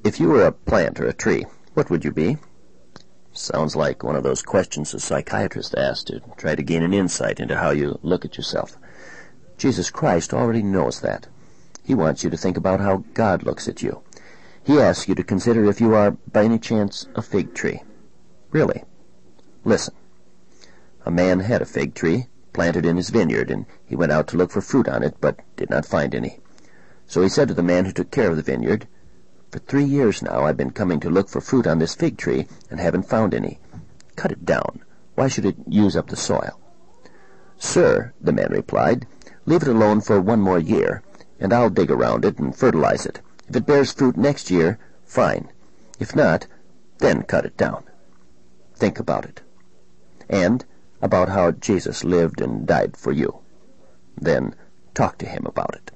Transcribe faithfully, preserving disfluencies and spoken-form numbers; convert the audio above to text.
If you were a plant or a tree, what would you be? Sounds like one of those questions a psychiatrist asks to try to gain an insight into how you look at yourself. Jesus Christ already knows that. He wants you to think about how God looks at you. He asks you to consider if you are, by any chance, a fig tree. Really. Listen. A man had a fig tree planted in his vineyard, and he went out to look for fruit on it, but did not find any. So he said to the man who took care of the vineyard, "For three years now I've been coming to look for fruit on this fig tree and haven't found any. Cut it down. Why should it use up the soil?" "Sir," the man replied, "leave it alone for one more year, and I'll dig around it and fertilize it. If it bears fruit next year, fine. If not, then cut it down." Think about it. And about how Jesus lived and died for you. Then talk to him about it.